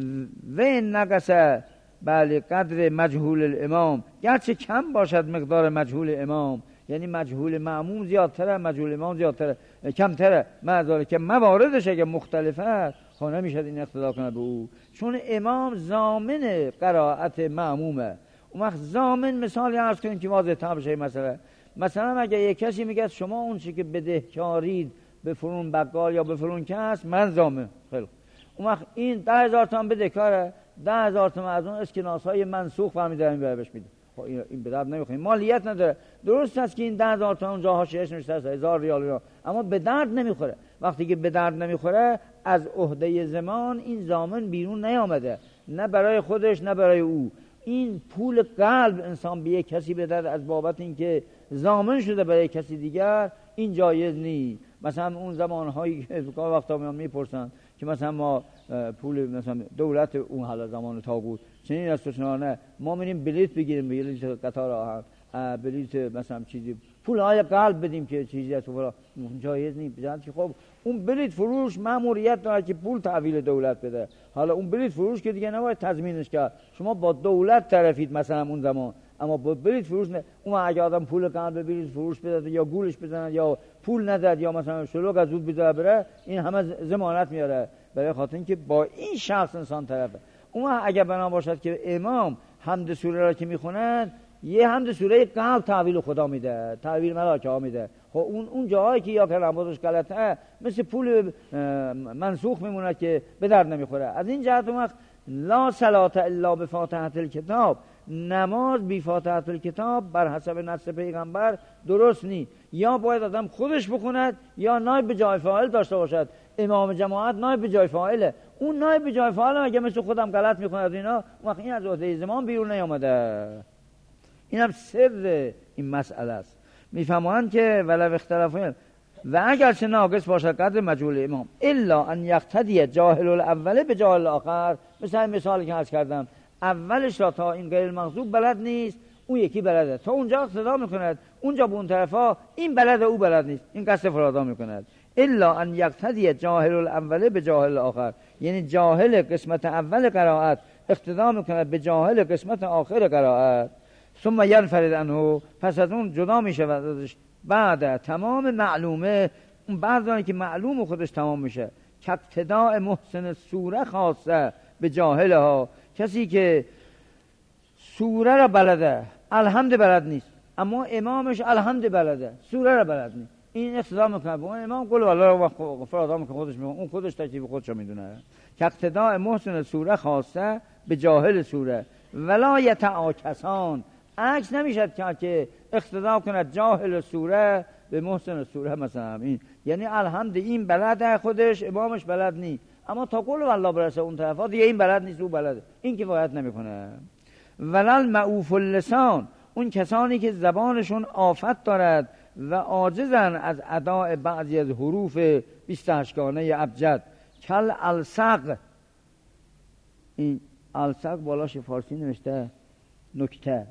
و این نقص بله قدر مجهول الامام، گرچه کم باشد مقدار مجهول امام، یعنی مجهول مأموم زیادتره مجهول امام زیادتره کمتره، معذاره که مواردش اگه مختلفه خب نمیشد این اقتدا کنه به او، چون امام ضامن قرائت مأمومه. اون وقت ضامن مثالی عرض کنیم که واضح تر بشه مثلا مثلا اگه یک کسی میگه شما اون چی که بدهکارید به فلان بقال یا به فلان کس من ضامن، خیلی اون وقت این ده هزار تومان بدهکاره، ده هزار تومان از اون اسکناس‌های منسوخ برمی‌داریم بهش میده، خب این به درد نمیخوره، مالیت نداره. درست است که این ده هزار تومان جاها شش نمیشه هزار ریال اینا، اما به درد نمیخوره. وقتی که به درد نمیخوره از عهده زمان این ضامن بیرون نیامده، نه برای خودش نه برای او. این پول قلب انسان به یک کسی بده از بابت اینکه ضامن شده برای کسی دیگر، این جایز نیست. مثلا اون زمانهایی که وقتا میان میپرسن که مثلا ما پول مثلا دولت اون حالا زمان طاغوت چنین است نه، ما میریم بلیط بگیریم، بلیط قطار آهن، بلیط مثلا چیزی پول های قلب بدیم که چیزی از اون جایز نیست. بجند که خب اون بلیط فروش مأموریت داره که پول تحویل دولت بده، حالا اون بلیط فروش که دیگه نباید تضمینش کرد، شما با دولت طرفید مثلا اون زمان، اما با بلیط فروش نه. اون اگه آدم پول قلب بلیط فروش بده یا گولش بزنن یا پول نداد یا مثلا شلوغ از اون بذاره بره، این همه ضمانت میاره برای خاطر اینکه با این شخص انسان طرفه. اون اگه بنا باشد که امام حمد سوره را که میخونن یه حمد سوره قلب تحویل خدا میده، تحویل ملائکه ها میده، خب اون اون جاهایی که یا که نمازش غلطه مثل پول منسوخ میمونه که به درد نمیخوره. از این جهت اون وقت لا صلات الا بفاتحه الکتاب، نماز بی فاتحه الکتاب بر حسب نص پیغمبر درست نی، یا باید آدم خودش بخوند یا نایب به جای فاعل داشته باشد. امام جماعت نایب به جای فاعله، اون نایب به جای فاعل اگه مثل خودم غلط میخونه از اینا، اون وقت این از عهده زمان بیرون نیامده. اینم سر این مسئله است. میفهمند که ولو اختلافون و اگر چه ناقص باشد قدر مجهول امام الا ان یقتدی جاهل الاول به جاهل الاخر، مثلا مثالی که عرض کردم اولش را تا این غیر مغضوب بلد نیست، اون یکی بلده، تا اونجا اقتدا میکند، اونجا به اون طرفا این بلده او بلد نیست، این قصد فرادا میکند. الا ان یقتدی جاهل الاول به جاهل الاخر، یعنی جاهل قسمت اول قرائت اقتدا میکند به جاهل قسمت آخر قرائت. ثم ینفرد عنه، پس از اون جدا میشه بعد تمام معلومه، اون بعد که معلوم خودش تمام میشه. که ابتداء محسن سوره خاصه به جاهله ها، کسی که سوره را بلده الحمد بلد نیست اما امامش الحمد بلده سوره را بلد نیست، این اقتدا میکنه به اون امام قل والله رو فراد میکنه خودش میکنه، اون خودش تکلیف خودش میدونه. که ابتداء محسن سوره خاصه به جاهل سوره ولا یتعاکسان، عکس نمیشد کرد که اقتدا کند جاهل سوره به محسن سوره مثلا. این یعنی الحمد این بلد خودش، امامش بلد نی، اما تا قول والله برسه اون طرفا دیگه این بلد نیست، او بلده، این کفایت نمیکنه. ولل معوف اللسان، اون کسانی که زبانشون آفت دارد و عاجزن از اداء بعضی از حروف بیست و هشت گانه ابجد. کل السق، این السق بالاش فارسی نوشته نکته،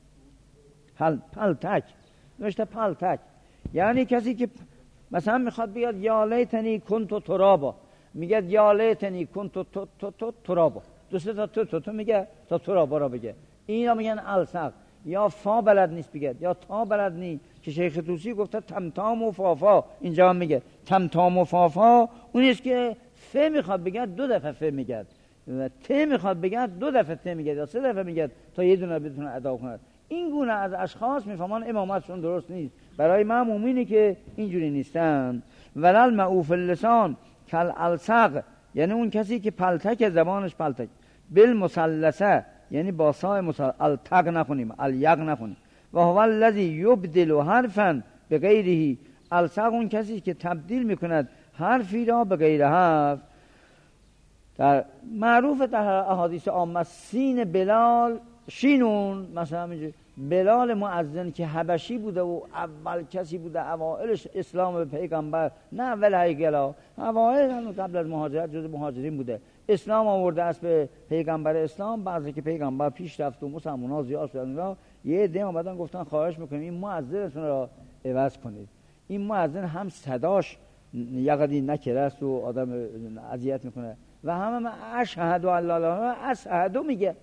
پل پلتک نوشته پلتک، یعنی کسی که مثلا میخواد بگه یا لیتنی کنتو ترابا، میگه یا لیتنی کنتو تو تو تو ترابا، دو سه تا تو تو تو میگه تا ترابا را بگه، اینا میگن السق. یا فا بلد نیست بگه، یا تا بلد نیست که شیخ طوسی گفته تمتام و فافا، اینجا هم میگه تمتام و فافا، اونیست که ف میخواد بگه دو دفعه ف میگه و ت میخواد بگه دو دفعه ت میگه یا سه دفعه میگه تا یه دونه بتونه ادا کنه. این گونه از اشخاص میفهمان امامتشون درست نیست. برای مأمومینی که اینجوری نیستن، ولل معوف اللسان کل السق، یعنی اون کسی که پلتک زبانش پلتک، بالمثلثه یعنی با سای مثلث، التق نخونیم الیق نخونیم. و هو الذی یبدل حرفا بغیره، السق اون کسی که تبدیل میکند حرفی را به غیر حرف. در معروف در احادیث عامه سین بلال شینون، مثلا اینجوری بلال مؤذن که حبشی بوده و اول کسی بوده اوائل اسلام به پیغمبر، نه اول هیگلا، اوائل قبل از مهاجرت جز مهاجرین بوده، اسلام آورده است به پیغمبر اسلام. بعضی که پیغمبر پیش رفت و مسلمان‌ها زیاد شدن، یه عده اومدن گفتن خواهش میکنیم این مؤذنتون را عوض کنید. این مؤذن هم صداش یقدی نکره است و آدم اذیت میکنه و هم هم اشهد ان لا اله الا الله اشهد میگه،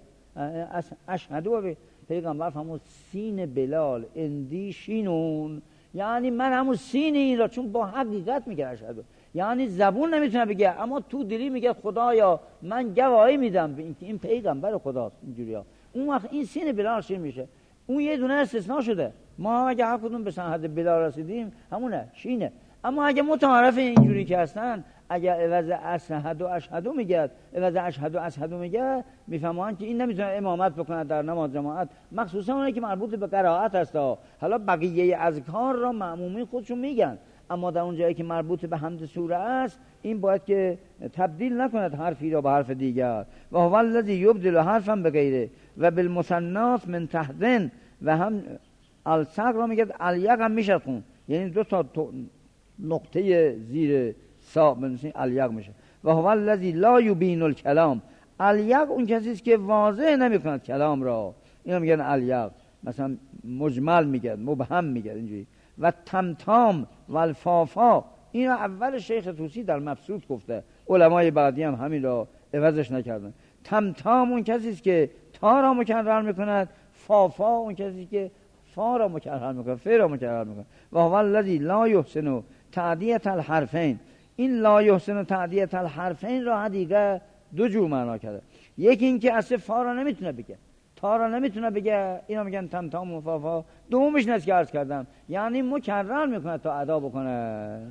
اشهد و پیغمبر فرمود سین بلال اندی شینون، یعنی من همون سین این را، چون با حقیقت میگه اشهد، یعنی زبون نمیتونه بگه اما تو دلی میگه خدایا من گواهی میدم به اینکه این پیغمبر خداست، اینجوریه. اون وقت این سین بلال شین میشه. اون یه دونه استثناء شده، ما اگه هر کدوم به حد بلال رسیدیم همونه شینه. اما اگه متعارف اینجوری که هستن، اگه عوض اشهد و اشهد میگه، عوض اشهد و اشهد میگه، میفهمن که این نمیتونه امامت بکنه در نماز جماعت، مخصوصا اونایی که مربوط به قرائت هست. حالا بقیه اذکار را مأمومین خودشون میگن، اما در اون جایی که مربوط به حمد سوره است، این باید که تبدیل نکند حرفی را به حرف دیگر. و هو الذی یبدل حرفا بغیره و بالمثنات من تحتن، و هم السق را میگه الیق هم میشه خون، یعنی دو تا نقطه زیر سا بنویسین الیق میشه. و هو الذی لا یبین الکلام، الیق اون کسی است که واضح نمیکند کلام را، اینا میگن الیق، مثلا مجمل میگن، مبهم میگن اینجوری. و تمتام و الفافا، اینا اول شیخ طوسی در مبسوط گفته، علمای بعدی هم همین را عوضش نکردن. تمتام اون کسی است که تا را مکرر میکند، فافا اون کسی که فا را مکرر میکند، ف را مکرر میکند. و هو الذی لا یحسن تعدیه الحرفین، این لا یحسن تعدیه الحرفین را دیگه دو جور معنا کرده. یکی این که اصلا فا را نمیتونه بگه، تا را نمیتونه بگه، اینا میگن تمتام و فافا. دومش نست که عرض کردم، یعنی مکرر میکنه تا ادا بکنه.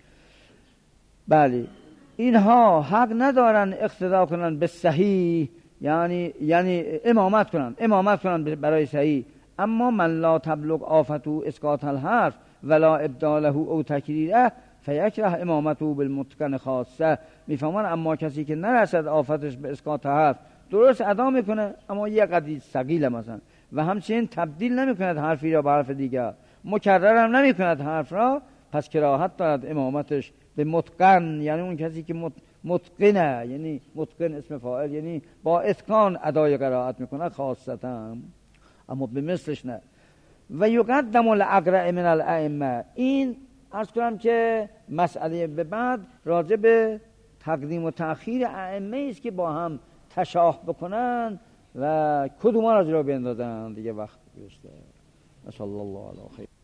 بله، اینها حق ندارن اقتدا کنن به صحیح، یعنی یعنی امامت کنن امامت کنن برای صحیح. اما من لا تبلغ آفتو اسقاط الحرف ولا ابداله او تکریره فیکره امامته بالمتقن خاصه. میفهمان اما کسی که نرسد آفتش به اسقاط حرف، درست ادا میکنه اما یه قدری ثقیله مثلا، و همچنین تبدیل نمیکند حرفی را به حرف دیگر، مکرر هم نمیکند حرف را، پس کراهت دارد امامتش به متقن، یعنی اون کسی که متقنه، یعنی متقن اسم فاعل، یعنی با اتقان ادای قرائت میکنه خاصتا، اما به مثلش نه. و یقدم الاقرع من الائمه، این عرض کنم که مسئله به بعد راجع به تقدیم و تأخیر ائمه است که با هم تشاه بکنن و کدوم را جلو بیندازن دیگه وقت گذشته. صلی الله علیه و